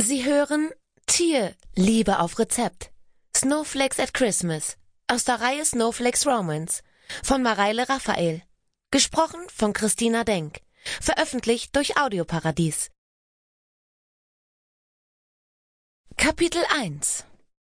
Sie hören Tierliebe auf Rezept. Snowflakes at Christmas aus der Reihe Snowflakes Romance von Mareile Raphael. Gesprochen von Christina Denk. Veröffentlicht durch Audioparadies. Kapitel 1.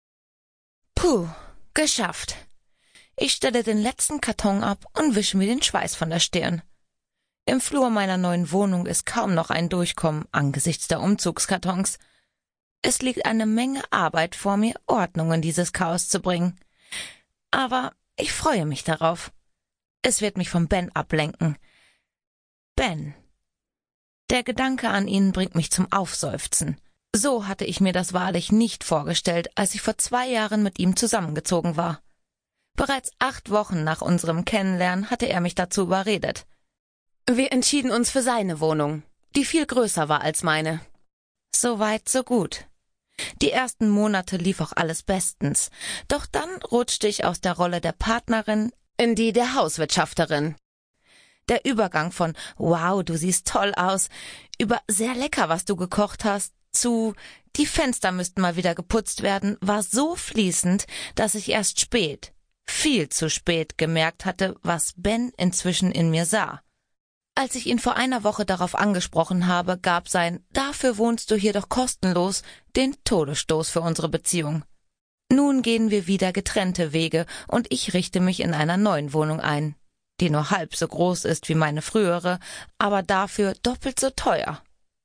Puh, geschafft. Ich stelle den letzten Karton ab und wische mir den Schweiß von der Stirn. Im Flur meiner neuen Wohnung ist kaum noch ein Durchkommen angesichts der Umzugskartons. Es liegt eine Menge Arbeit vor mir, Ordnung in dieses Chaos zu bringen. Aber ich freue mich darauf. Es wird mich von Ben ablenken. Ben. Der Gedanke an ihn bringt mich zum Aufseufzen. So hatte ich mir das wahrlich nicht vorgestellt, als ich vor 2 Jahren mit ihm zusammengezogen war. Bereits 8 Wochen nach unserem Kennenlernen hatte er mich dazu überredet. Wir entschieden uns für seine Wohnung, die viel größer war als meine. So weit, so gut. Die ersten Monate lief auch alles bestens, doch dann rutschte ich aus der Rolle der Partnerin in die der Hauswirtschafterin. Der Übergang von »Wow, du siehst toll aus« über »Sehr lecker, was du gekocht hast« zu »Die Fenster müssten mal wieder geputzt werden« war so fließend, dass ich erst spät, viel zu spät gemerkt hatte, was Ben inzwischen in mir sah. Als ich ihn vor einer Woche darauf angesprochen habe, gab sein »Dafür wohnst du hier doch kostenlos« den Todesstoß für unsere Beziehung. Nun gehen wir wieder getrennte Wege und ich richte mich in einer neuen Wohnung ein, die nur halb so groß ist wie meine frühere, aber dafür doppelt so teuer.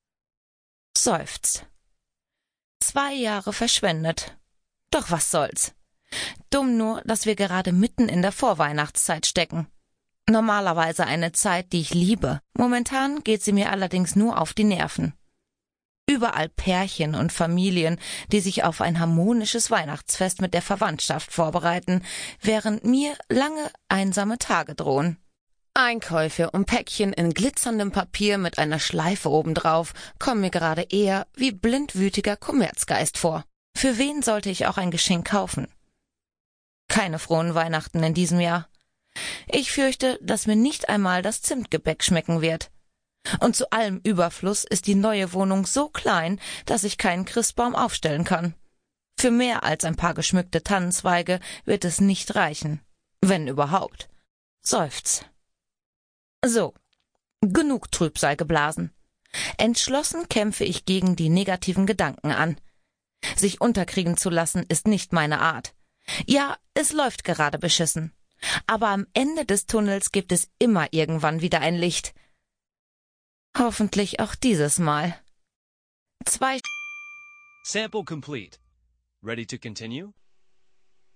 Seufzt. 2 Jahre verschwendet. Doch was soll's. Dumm nur, dass wir gerade mitten in der Vorweihnachtszeit stecken. Normalerweise eine Zeit, die ich liebe. Momentan geht sie mir allerdings nur auf die Nerven. Überall Pärchen und Familien, die sich auf ein harmonisches Weihnachtsfest mit der Verwandtschaft vorbereiten, während mir lange einsame Tage drohen. Einkäufe und Päckchen in glitzerndem Papier mit einer Schleife obendrauf kommen mir gerade eher wie blindwütiger Kommerzgeist vor. Für wen sollte ich auch ein Geschenk kaufen? Keine frohen Weihnachten in diesem Jahr. Ich fürchte, dass mir nicht einmal das Zimtgebäck schmecken wird. Und zu allem Überfluss ist die neue Wohnung so klein, dass ich keinen Christbaum aufstellen kann. Für mehr als ein paar geschmückte Tannenzweige wird es nicht reichen, wenn überhaupt. Seufz. So, genug Trübsal geblasen. Entschlossen kämpfe ich gegen die negativen Gedanken an. Sich unterkriegen zu lassen ist nicht meine Art. Ja, es läuft gerade beschissen. Aber am Ende des Tunnels gibt es immer irgendwann wieder ein Licht. Hoffentlich auch dieses Mal. 2 Sample complete. Ready to continue?